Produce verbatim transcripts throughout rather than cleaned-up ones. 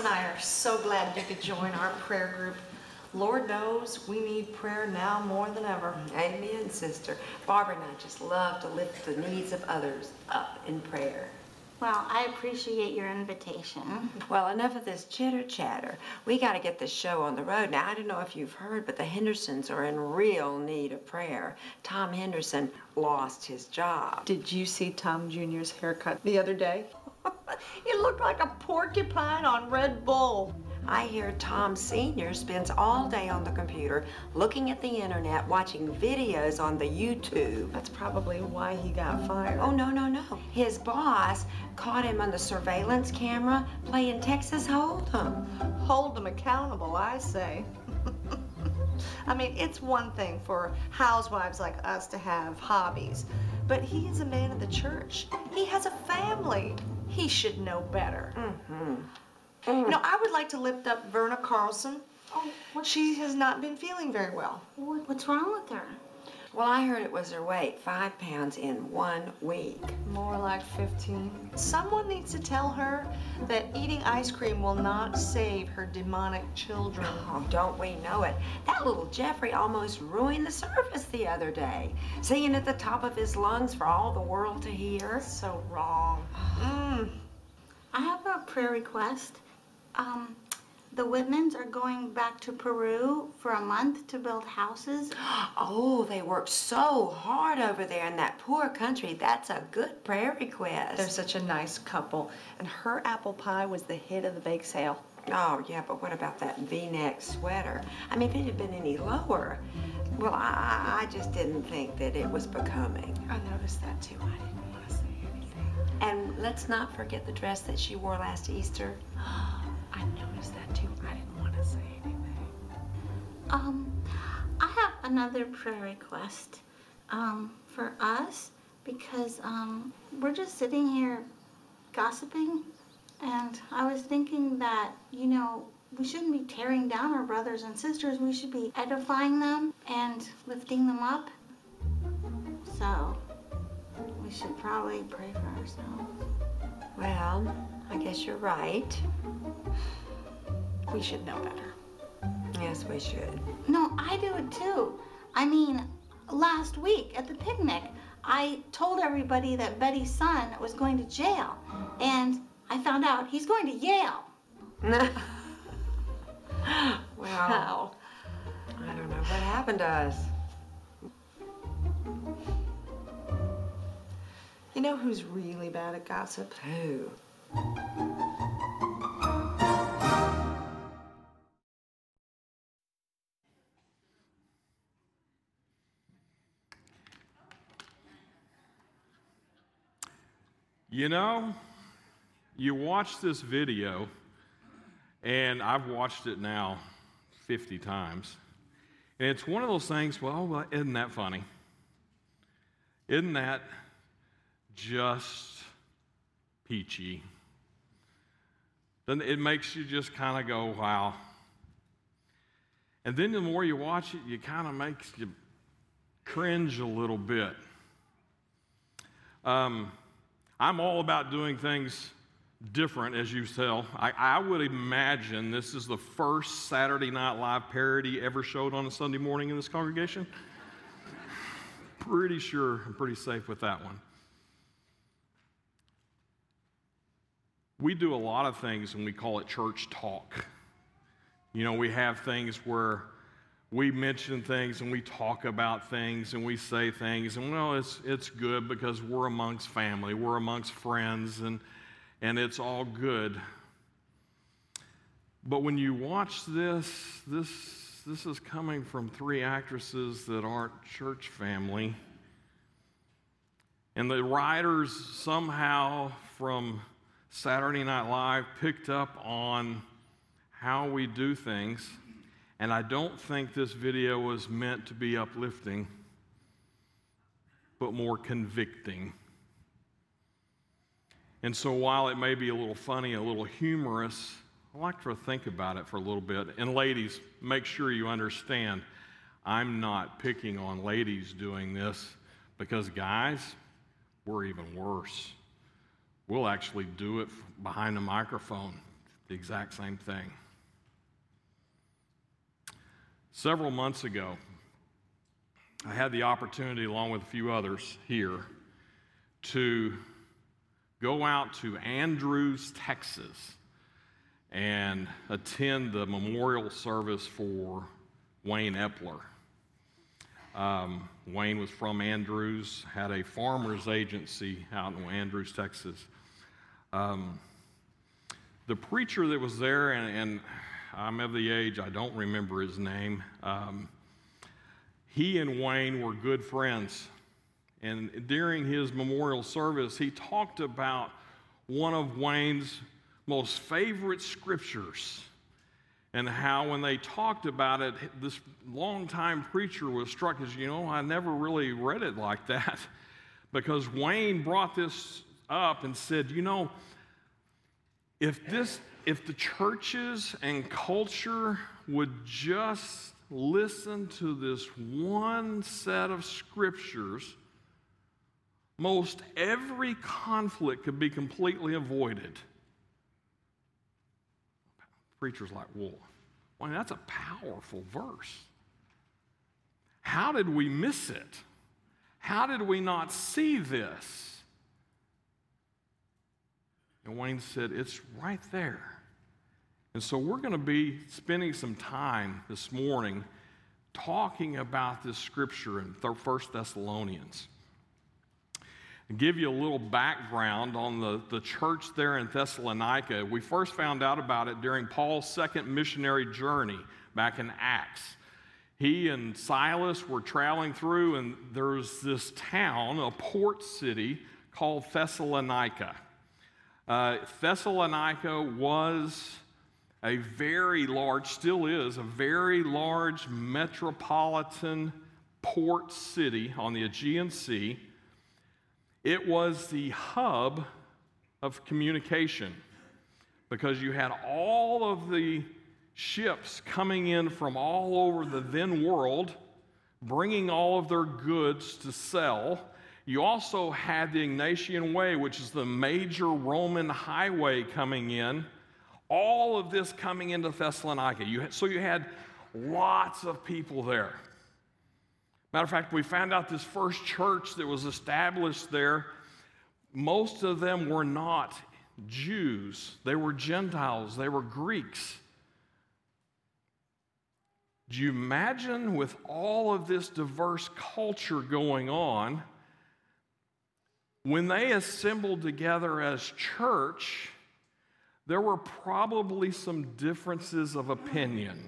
and I are so glad you could join our prayer group. Lord knows we need prayer now more than ever. Amen, sister. Barbara and I just love to lift the needs of others up in prayer. Well, I appreciate your invitation. Well, enough of this chitter chatter. We got to get this show on the road. Now, I don't know if you've heard, but the Hendersons are in real need of prayer. Tom Henderson lost his job. Did you see Tom Junior's haircut the other day? It looked like a porcupine on Red Bull. I hear Tom Senior spends all day on the computer, looking at the internet, watching videos on the YouTube. That's probably why he got fired. Oh, no, no, no. His boss caught him on the surveillance camera playing Texas Hold'em. Hold them accountable, I say. I mean, it's one thing for housewives like us to have hobbies, but he is a man of the church. He has a family. He should know better. Mm-hmm. Mm. You know, I would like to lift up Verna Carlson. Oh, what? She has not been feeling very well. What's wrong with her? Well, I heard it was her weight, five pounds in one week. More like fifteen. Someone needs to tell her that eating ice cream will not save her demonic children. Oh, don't we know it? That little Jeffrey almost ruined the service the other day, singing at the top of his lungs for all the world to hear. So wrong. Mm. I have a prayer request. Um, the Whitmans are going back to Peru for a month to build houses. Oh, they worked so hard over there in that poor country. That's a good prayer request. They're such a nice couple. And her apple pie was the hit of the bake sale. Oh, yeah, but what about that V-neck sweater? I mean, if it had been any lower, well, I, I just didn't think that it was becoming. I noticed that too. I didn't want to say anything. And let's not forget the dress that she wore last Easter. I noticed that too. I didn't want to say anything. Um, I have another prayer request, um, for us, because, um, we're just sitting here gossiping, and I was thinking that, you know, we shouldn't be tearing down our brothers and sisters. We should be edifying them and lifting them up. So, we should probably pray for ourselves. Well, I guess you're right. We should know better. Yes, we should. No, I do it too. I mean, last week at the picnic, I told everybody that Betty's son was going to jail, and I found out he's going to Yale. Well, Wow. I don't know what happened to us. You know who's really bad at gossip? Who? You know, you watch this video, and I've watched it now fifty times, and it's one of those things, well, well, isn't that funny? Isn't that just peachy? Then it makes you just kind of go, wow. And then the more you watch it, you kind of makes you cringe a little bit. Um, I'm all about doing things different, as you tell. I, I would imagine this is the first Saturday Night Live parody ever showed on a Sunday morning in this congregation. Pretty sure, I'm pretty safe with that one. We do a lot of things and we call it church talk. You know, we have things where we mention things and we talk about things and we say things, and well, it's it's good because we're amongst family, we're amongst friends, and and it's all good. But when you watch this, this this is coming from three actresses that aren't church family. And the writers somehow from Saturday Night Live picked up on how we do things. And I don't think this video was meant to be uplifting, but more convicting. And so while it may be a little funny, a little humorous, I like to think about it for a little bit. And ladies, make sure you understand, I'm not picking on ladies doing this, because guys, we're even worse. We'll actually do it behind the microphone the exact same thing. Several months ago, I had the opportunity, along with a few others here, to go out to Andrews, Texas, and attend the memorial service for Wayne Epler. Um, Wayne was from Andrews, had a farmer's agency out in Andrews, Texas. Um, the preacher that was there, and, and I'm of the age, I don't remember his name, um, he and Wayne were good friends. And during his memorial service, he talked about one of Wayne's most favorite scriptures, and how when they talked about it, this longtime preacher was struck as, you know, I never really read it like that, because Wayne brought this up and said, you know, if this, if the churches and culture would just listen to this one set of scriptures, most every conflict could be completely avoided. Preacher's like, whoa, well, that's a powerful verse. How did we miss it? How did we not see this? And Wayne said, it's right there. And so we're going to be spending some time this morning talking about this scripture in First Thessalonians. And give you a little background on the, the church there in Thessalonica. We first found out about it during Paul's second missionary journey back in Acts. He and Silas were traveling through, and there's this town, a port city, called Thessalonica. Uh, Thessalonica was a very large, still is, a very large metropolitan port city on the Aegean Sea. It was the hub of communication, because you had all of the ships coming in from all over the then world, bringing all of their goods to sell. You also had the Egnatian Way, which is the major Roman highway coming in. All of this coming into Thessalonica. You had, so you had lots of people there. Matter of fact, we found out this first church that was established there, most of them were not Jews. They were Gentiles. They were Greeks. Do you imagine, with all of this diverse culture going on, when they assembled together as church, there were probably some differences of opinion.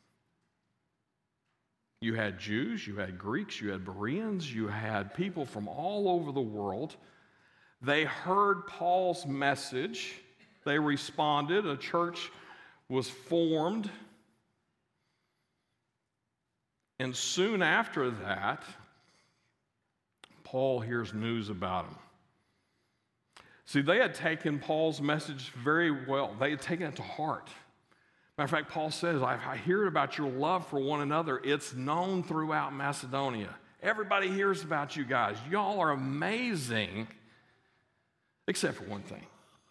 You had Jews, you had Greeks, you had Bereans, you had people from all over the world. They heard Paul's message. They responded. A church was formed. And soon after that, Paul hears news about him. See, they had taken Paul's message very well. They had taken it to heart. Matter of fact, Paul says, I, I hear about your love for one another. It's known throughout Macedonia. Everybody hears about you guys. Y'all are amazing, except for one thing.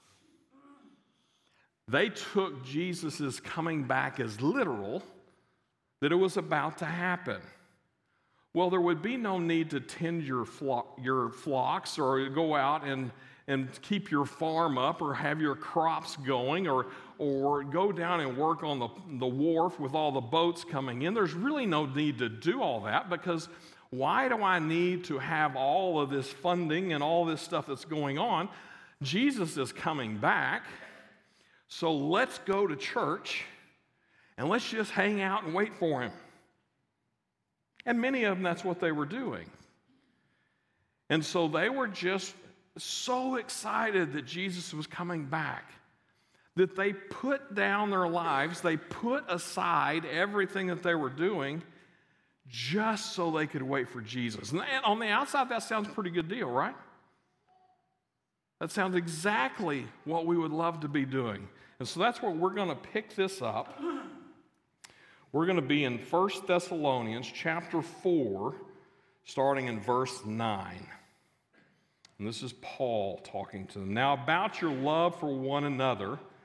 They took Jesus' coming back as literal, that it was about to happen. Well, there would be no need to tend your, flock, your flocks or go out and, and keep your farm up or have your crops going or, or go down and work on the, the wharf with all the boats coming in. There's really no need to do all that, because why do I need to have all of this funding and all this stuff that's going on? Jesus is coming back, so let's go to church and let's just hang out and wait for him. And many of them, that's what they were doing. And so they were just so excited that Jesus was coming back that they put down their lives, they put aside everything that they were doing just so they could wait for Jesus. And on the outside, that sounds a pretty good deal, right? That sounds exactly what we would love to be doing. And so that's where we're going to pick this up. We're going to be in First Thessalonians chapter four, starting in verse nine. And this is Paul talking to them. Now, about your love for one another,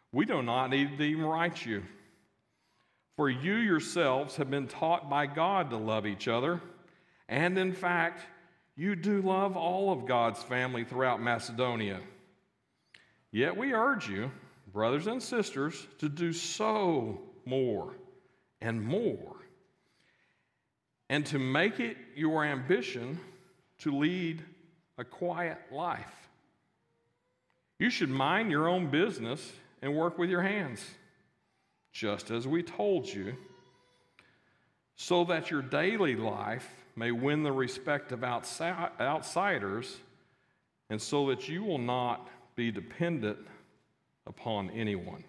We do not need to even write you. For you yourselves have been taught by God to love each other, and in fact, you do love all of God's family throughout Macedonia. Yet we urge you, brothers and sisters, to do so more and more, and to make it your ambition to lead a quiet life. You should mind your own business and work with your hands, just as we told you, so that your daily life may win the respect of outside, outsiders, and so that you will not be dependent upon anyone.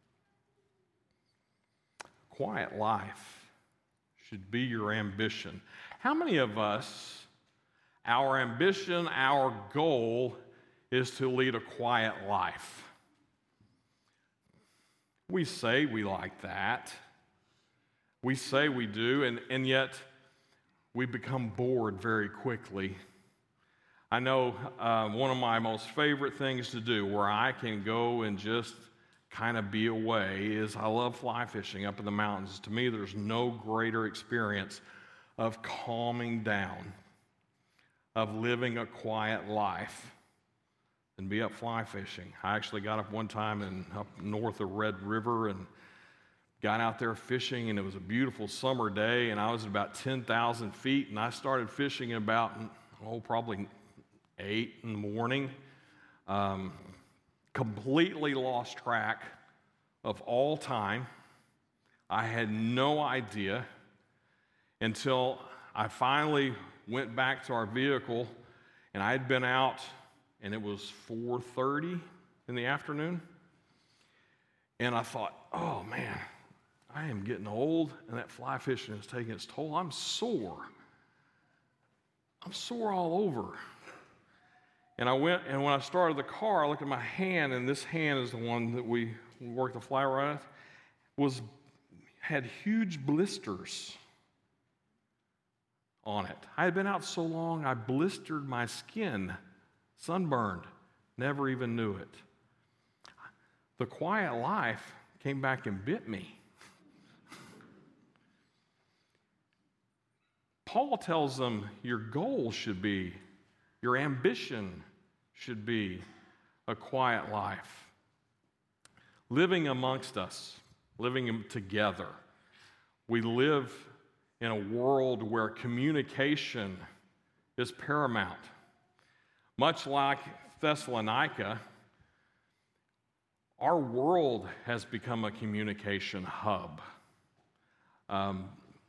Quiet life should be your ambition. How many of us, our ambition, our goal is to lead a quiet life? We say we like that. We say we do, and, and yet we become bored very quickly. I know uh, one of my most favorite things to do where I can go and just kind of be away is I love fly fishing up in the mountains. To me, there's no greater experience of calming down, of living a quiet life, than be up fly fishing. I actually got up one time in, up north of Red River and got out there fishing, and it was a beautiful summer day, and I was at about ten thousand feet, and I started fishing at about, oh, probably eight in the morning. Um, completely lost track of all time. I had no idea until I finally went back to our vehicle, and I had been out, and it was four thirty in the afternoon, and I thought, oh man, I am getting old, and that fly fishing is taking its toll. I'm sore. I'm sore all over. And I went, and when I started the car, I looked at my hand, and this hand is the one that we worked the fly rod with, was, had huge blisters on it. I had been out so long, I blistered my skin, sunburned, never even knew it. The quiet life came back and bit me. Paul tells them your goal should be, your ambition should be a quiet life. Living amongst us, living together. We live in a world where communication is paramount. Much like Thessalonica, our world has become a communication hub. Um,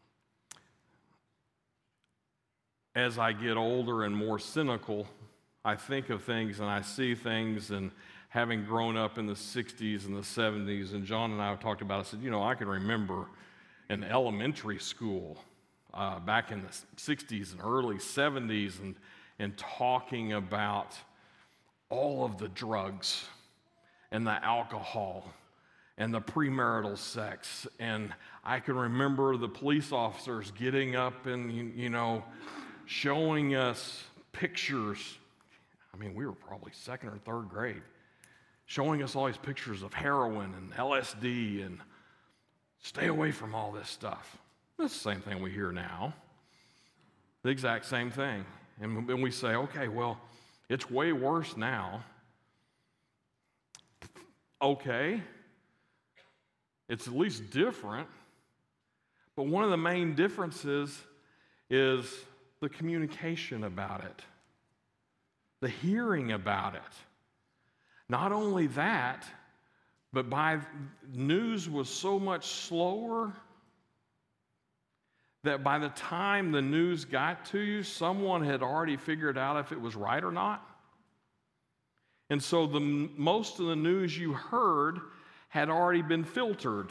as I get older and more cynical, I think of things and I see things, and having grown up in the sixties and the seventies, and John and I have talked about it, I said, you know, I can remember in elementary school uh, back in the sixties and early seventies, and, and talking about all of the drugs and the alcohol and the premarital sex. And I can remember the police officers getting up and, you know, showing us pictures. I mean, we were probably second or third grade, showing us all these pictures of heroin and L S D and stay away from all this stuff. That's the same thing we hear now. The exact same thing. And then we say, okay, well, it's way worse now. Okay. It's at least different. But one of the main differences is the communication about it, the hearing about it. Not only that, but by news was so much slower that by the time the news got to you, someone had already figured out if it was right or not. And so the most of the news you heard had already been filtered.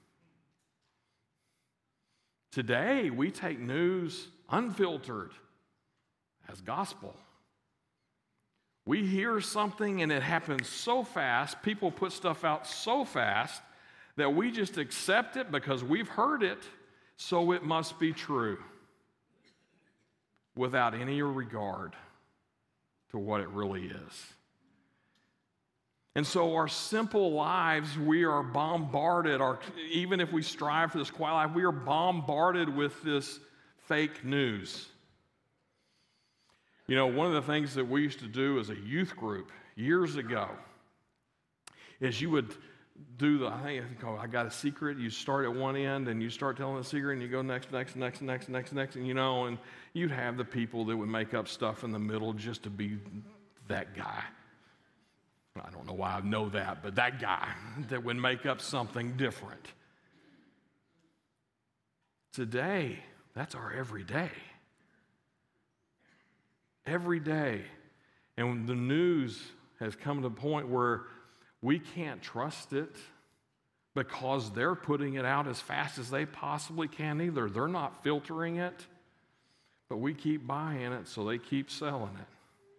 Today, we take news unfiltered as gospel. We hear something and it happens so fast, people put stuff out so fast that we just accept it because we've heard it, so it must be true, without any regard to what it really is. And so our simple lives, we are bombarded, our, even if we strive for this quiet life, we are bombarded with this fake news. You know, one of the things that we used to do as a youth group years ago is you would do the, I think, oh, I got a secret. You start at one end and you start telling the secret and you go next, next, next, next, next, next, and you know, and you'd have the people that would make up stuff in the middle just to be that guy. I don't know why I know that, but that guy that would make up something different. Today, that's our everyday. Every day. And the news has come to the point where we can't trust it because they're putting it out as fast as they possibly can either. They're not filtering it, but we keep buying it, so they keep selling it.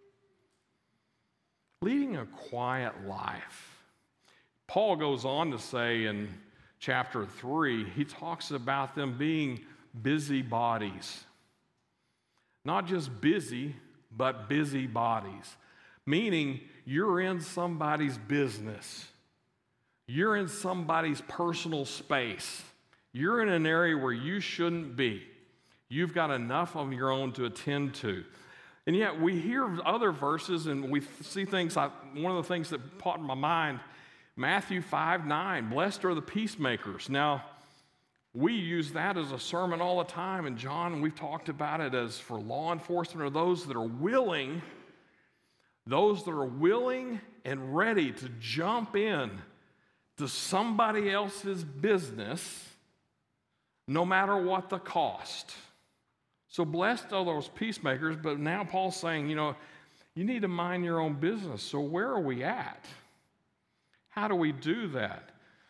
Leading a quiet life. Paul goes on to say in chapter three, he talks about them being busybodies. Not just busy, but busybodies. Meaning you're in somebody's business. You're in somebody's personal space. You're in an area where you shouldn't be. You've got enough of your own to attend to. And yet we hear other verses and we see things like, one of the things that popped in my mind, Matthew five nine, blessed are the peacemakers. Now, we use that as a sermon all the time, and John, we've talked about it as for law enforcement, or those that are willing, those that are willing and ready to jump in to somebody else's business, no matter what the cost. So blessed are those peacemakers, but now Paul's saying, you know, you need to mind your own business. So where are we at? How do we do that?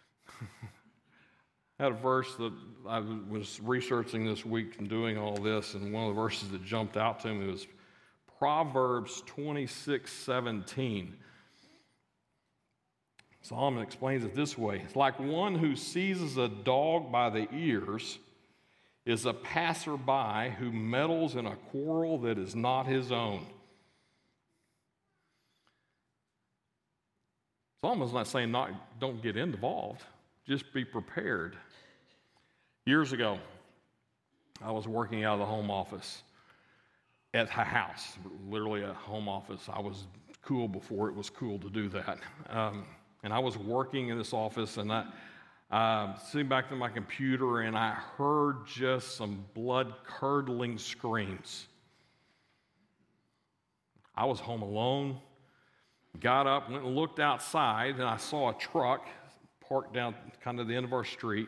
I had a verse that I was researching this week and doing all this, and one of the verses that jumped out to me was Proverbs twenty-six seventeen. Solomon explains it this way. It's like one who seizes a dog by the ears is a passerby who meddles in a quarrel that is not his own. Solomon's not saying not, don't get involved, just be prepared. Years ago, I was working out of the home office at a house, literally a home office. I was cool before it was cool to do that. Um, and I was working in this office, and I Uh, sitting back to my computer, and I heard just some blood-curdling screams. I was home alone, got up, went and looked outside, and I saw a truck parked down kind of the end of our street.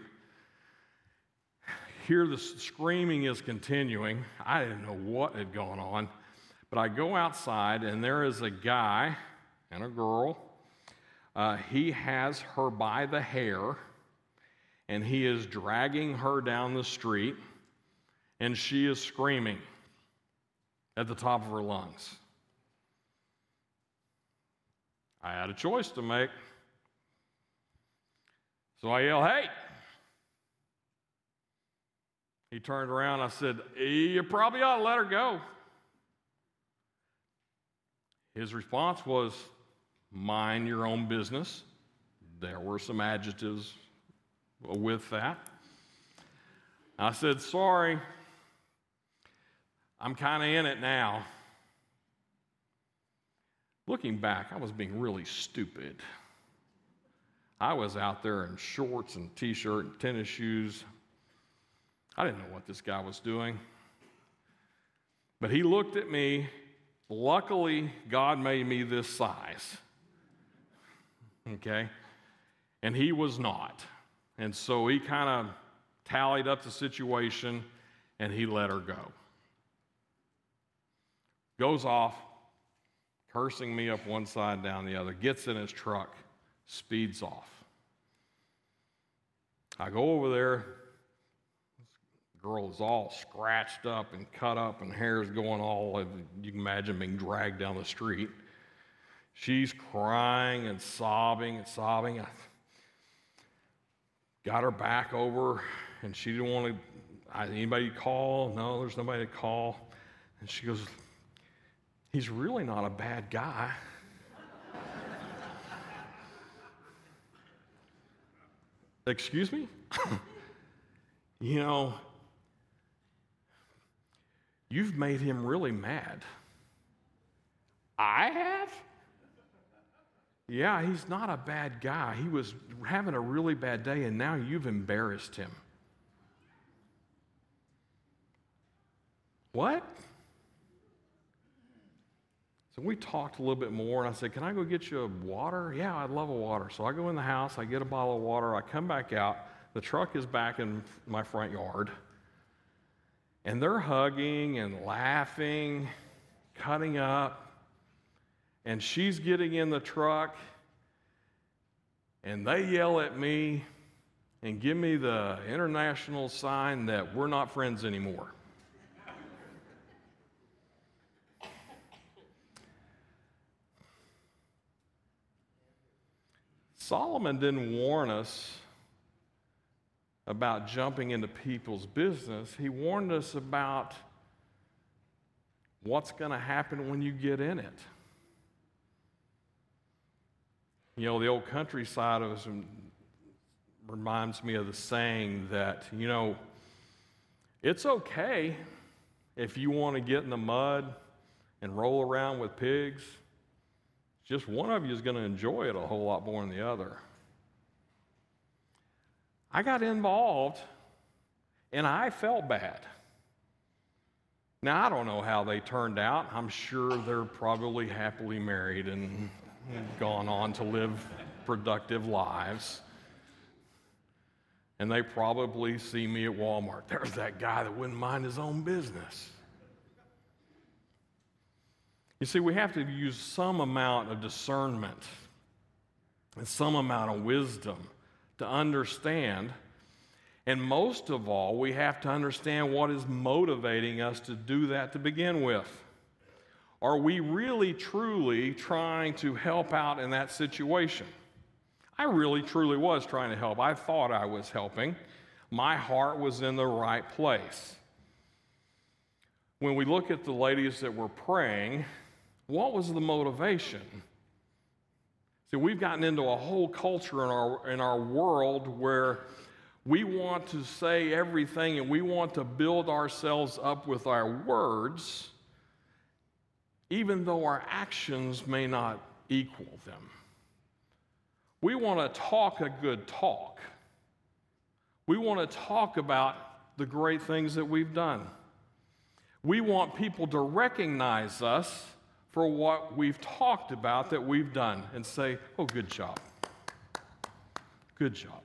Here the screaming is continuing. I didn't know what had gone on, but I go outside, and there is a guy and a girl. Uh, he has her by the hair, and he is dragging her down the street, and she is screaming at the top of her lungs. I had a choice to make. So I yelled, "Hey!" He turned around, I said, "You probably ought to let her go." His response was, "Mind your own business." There were some adjectives with that. I said, "Sorry, I'm kind of in it now." Looking back, I was being really stupid. I was out there in shorts and t-shirt and tennis shoes. I didn't know what this guy was doing. But he looked at me. Luckily, God made me this size. Okay? And he was not. And so he kind of tallied up the situation, and he let her go. Goes off, cursing me up one side, down the other, gets in his truck, speeds off. I go over there. This girl is all scratched up and cut up, and hair's going all, you can imagine being dragged down the street. She's crying and sobbing and sobbing. I got her back over, and she didn't want to, anybody call? No, there's nobody to call. And she goes, "He's really not a bad guy." Excuse me? You know, you've made him really mad. I have? Yeah, he's not a bad guy. He was having a really bad day, and now you've embarrassed him. What? So we talked a little bit more, and I said, can I go get you a water? Yeah, I'd love a water. So I go in the house, I get a bottle of water, I come back out. The truck is back in my front yard, and they're hugging and laughing, cutting up, and she's getting in the truck, and they yell at me and give me the international sign that we're not friends anymore. Solomon didn't warn us about jumping into people's business. He warned us about what's going to happen when you get in it. You know, the old countryside of us reminds me of the saying that, you know, it's okay if you want to get in the mud and roll around with pigs. Just one of you is going to enjoy it a whole lot more than the other. I got involved, and I felt bad. Now, I don't know how they turned out. I'm sure they're probably happily married and gone on to live productive lives. And they probably see me at Walmart. There's that guy that wouldn't mind his own business. You see, we have to use some amount of discernment and some amount of wisdom to understand. And most of all, we have to understand what is motivating us to do that to begin with. Are we really, truly trying to help out in that situation? I really, truly was trying to help. I thought I was helping. My heart was in the right place. When we look at the ladies that were praying, what was the motivation? See, we've gotten into a whole culture in our, in our world where we want to say everything and we want to build ourselves up with our words, even though our actions may not equal them. We want to talk a good talk. We want to talk about the great things that we've done. We want people to recognize us for what we've talked about that we've done and say, oh, good job. Good job.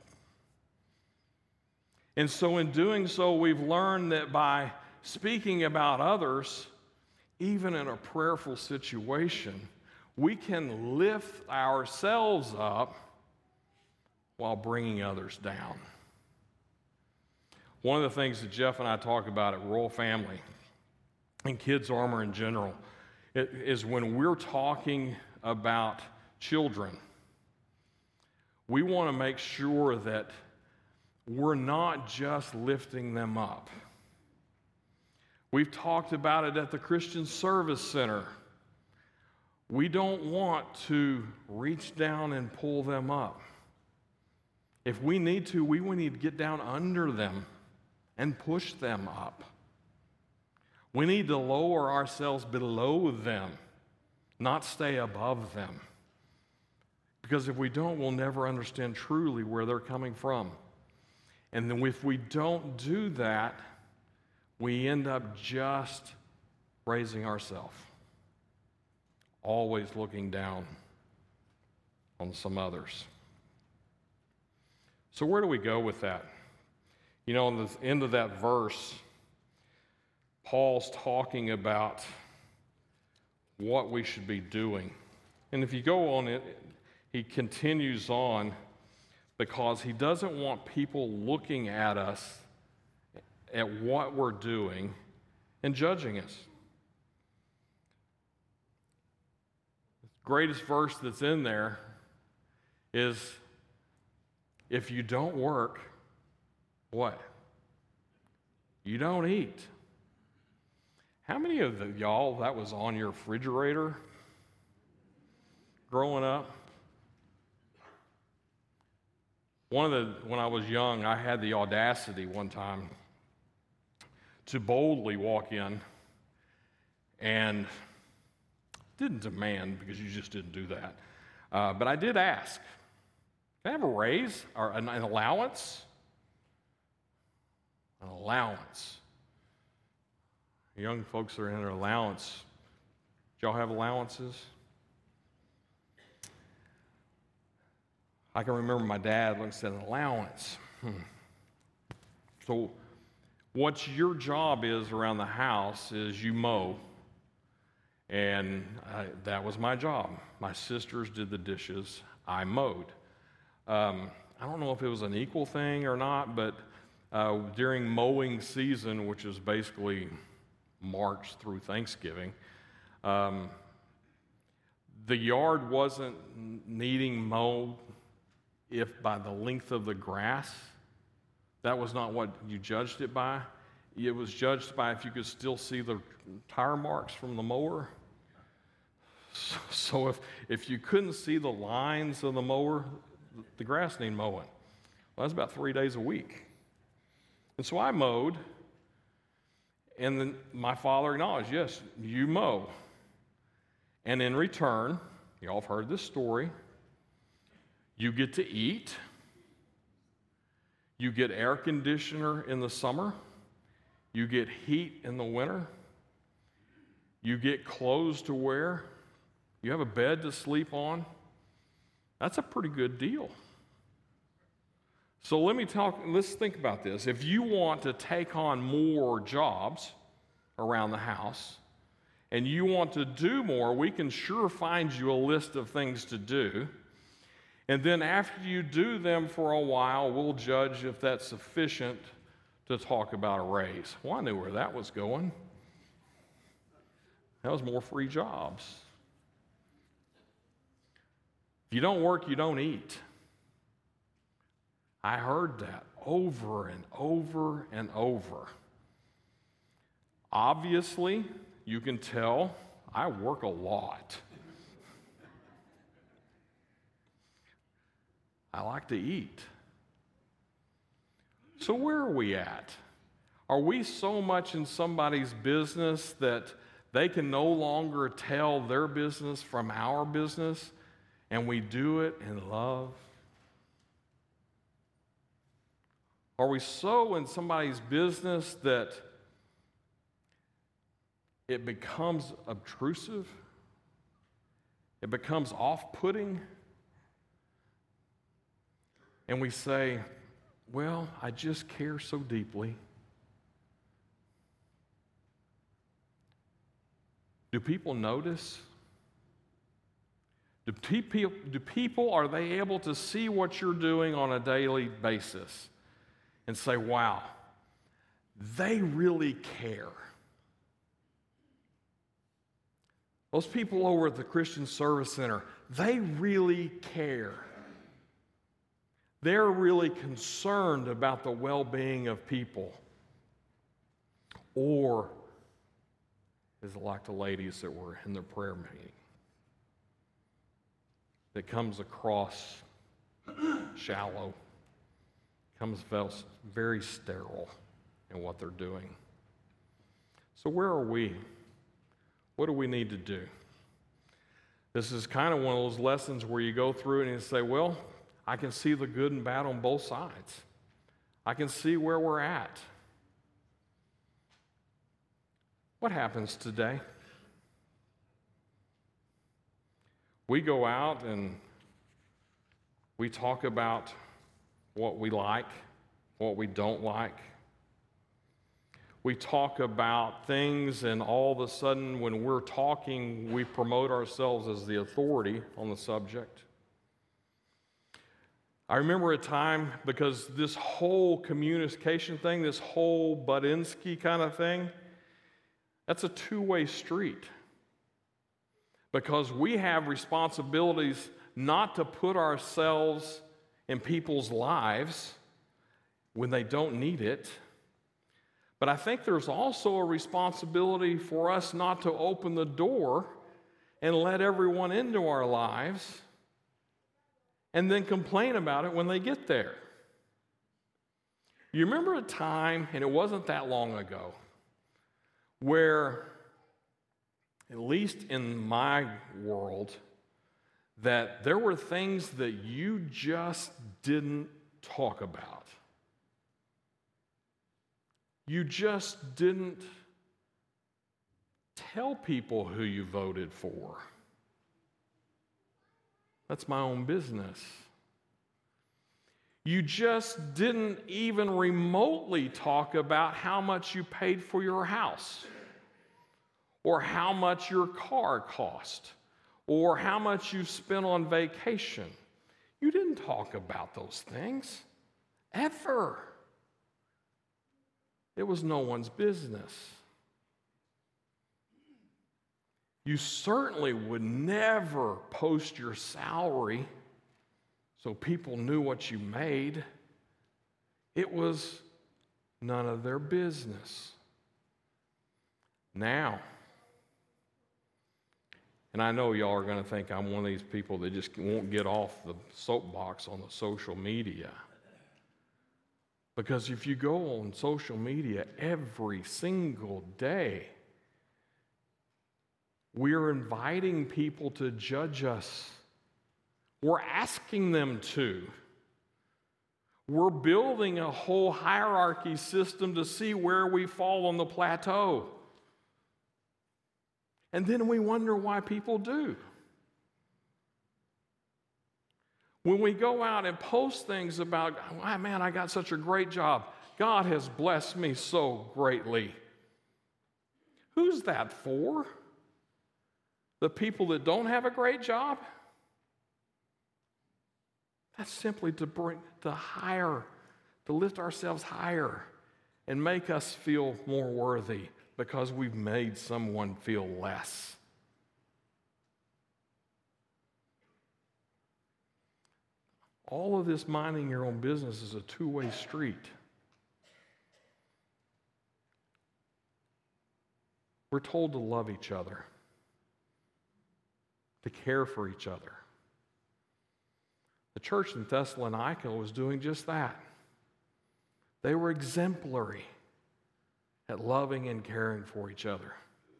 And so in doing so, we've learned that by speaking about others, even in a prayerful situation, we can lift ourselves up while bringing others down. One of the things that Jeff and I talk about at Royal Family and Kids Armor in general It is when we're talking about children, we want to make sure that we're not just lifting them up. We've talked about it at the Christian Service Center. We don't want to reach down and pull them up. If we need to, we need to get down under them and push them up. We need to lower ourselves below them, not stay above them. Because if we don't, we'll never understand truly where they're coming from. And then if we don't do that, we end up just raising ourselves, always looking down on some others. So where do we go with that? You know, in the end of that verse, Paul's talking about what we should be doing. And if you go on it, he continues on because he doesn't want people looking at us, at what we're doing, and judging us. The greatest verse that's in there is, if you don't work, what? You don't eat. How many of the, y'all, that was on your refrigerator growing up? One of the, when I was young, I had the audacity one time to boldly walk in and didn't demand, because you just didn't do that. Uh, but I did ask, can I have a raise or an, an allowance? An allowance. Young folks are in their allowance. Do y'all have allowances? I can remember my dad looked and said, an allowance. Hmm. So what your job is around the house is you mow. And I, that was my job. My sisters did the dishes. I mowed. Um, I don't know if it was an equal thing or not, but uh, during mowing season, which is basically March through Thanksgiving, um, the yard wasn't needing mowed if by the length of the grass. That was not what you judged it by. It was judged by if you could still see the tire marks from the mower. So if, if you couldn't see the lines of the mower, the grass needed mowing. Well, that's about three days a week. And so I mowed, and then my father acknowledged, yes, you mow. And in return, y'all have heard this story, you get to eat, you get air conditioner in the summer, you get heat in the winter, you get clothes to wear, you have a bed to sleep on. That's a pretty good deal. So let me talk, let's think about this. If you want to take on more jobs around the house and you want to do more, we can sure find you a list of things to do. And then after you do them for a while, we'll judge if that's sufficient to talk about a raise. Well, I knew where that was going. That was more free jobs. If you don't work, you don't eat. I heard that over and over and over. Obviously, you can tell I work a lot. I like to eat. So where are we at? Are we so much in somebody's business that they can no longer tell their business from our business, and we do it in love? Are we so in somebody's business that it becomes obtrusive? It becomes off-putting? And we say, well, I just care so deeply. Do people notice? Do people, do people, are they able to see what you're doing on a daily basis and say, wow, they really care? Those people over at the Christian Service Center, they really care. They're really concerned about the well-being of people. Or is it like the ladies that were in the prayer meeting that comes across shallow, comes very sterile in what they're doing? So where are we? What do we need to do? This is kind of one of those lessons where you go through and you say, well, I can see the good and bad on both sides. I can see where we're at. What happens today? We go out and we talk about what we like, what we don't like. We talk about things, and all of a sudden, when we're talking, we promote ourselves as the authority on the subject. I remember a time, because this whole communication thing, this whole Budinsky kind of thing, that's a two-way street. Because we have responsibilities not to put ourselves in people's lives when they don't need it. But I think there's also a responsibility for us not to open the door and let everyone into our lives and then complain about it when they get there. You remember a time, and it wasn't that long ago, where, at least in my world, that there were things that you just didn't talk about. You just didn't tell people who you voted for. That's my own business. You just didn't even remotely talk about how much you paid for your house, or how much your car cost, or how much you spent on vacation. You didn't talk about those things, ever. It was no one's business. You certainly would never post your salary so people knew what you made. It was none of their business. Now, and I know y'all are going to think I'm one of these people that just won't get off the soapbox on the social media. Because if you go on social media every single day, we're inviting people to judge us. We're asking them to. We're building a whole hierarchy system to see where we fall on the plateau. And then we wonder why people do. When we go out and post things about, oh, man, I got such a great job. God has blessed me so greatly. Who's that for? The people that don't have a great job? That's simply to bring, to higher, to lift ourselves higher and make us feel more worthy because we've made someone feel less. All of this minding your own business is a two-way street. We're told to love each other, to care for each other. The church in Thessalonica was doing just that. They were exemplary at loving and caring for each other.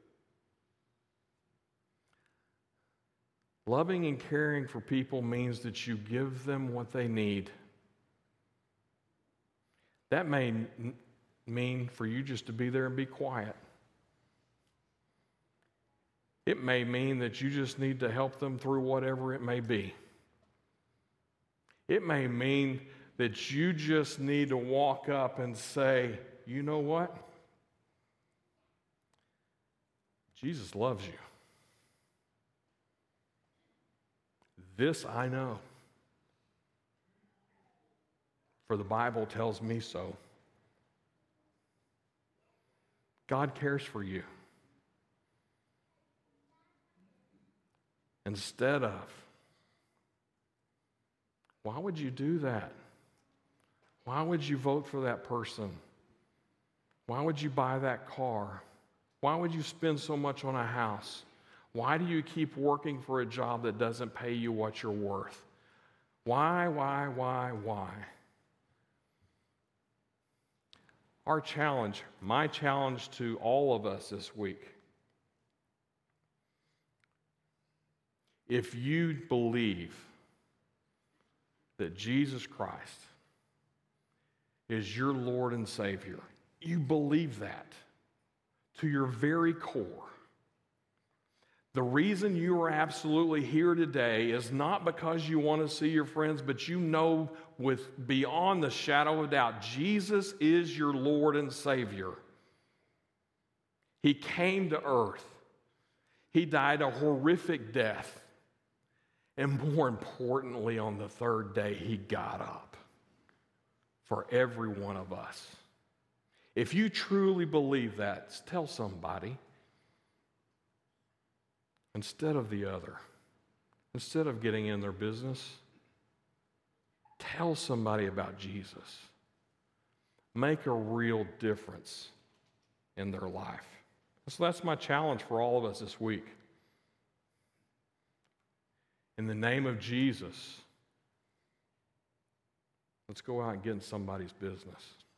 Loving and caring for people means that you give them what they need. That may n- mean for you just to be there and be quiet. It may mean that you just need to help them through whatever it may be. It may mean that you just need to walk up and say, you know what? Jesus loves you. This I know, for the Bible tells me so. God cares for you. Instead of, why would you do that? Why would you vote for that person? Why would you buy that car? Why would you spend so much on a house? Why do you keep working for a job that doesn't pay you what you're worth? Why, why, why, why? Our challenge, my challenge to all of us this week, if you believe that Jesus Christ is your Lord and Savior, you believe that to your very core. The reason you are absolutely here today is not because you want to see your friends, but you know with beyond the shadow of doubt, Jesus is your Lord and Savior. He came to earth. He died a horrific death. And more importantly, on the third day, he got up for every one of us. If you truly believe that, tell somebody. Instead of the other, instead of getting in their business, tell somebody about Jesus. Make a real difference in their life. So that's my challenge for all of us this week. In the name of Jesus, Let's go out and get in somebody's business.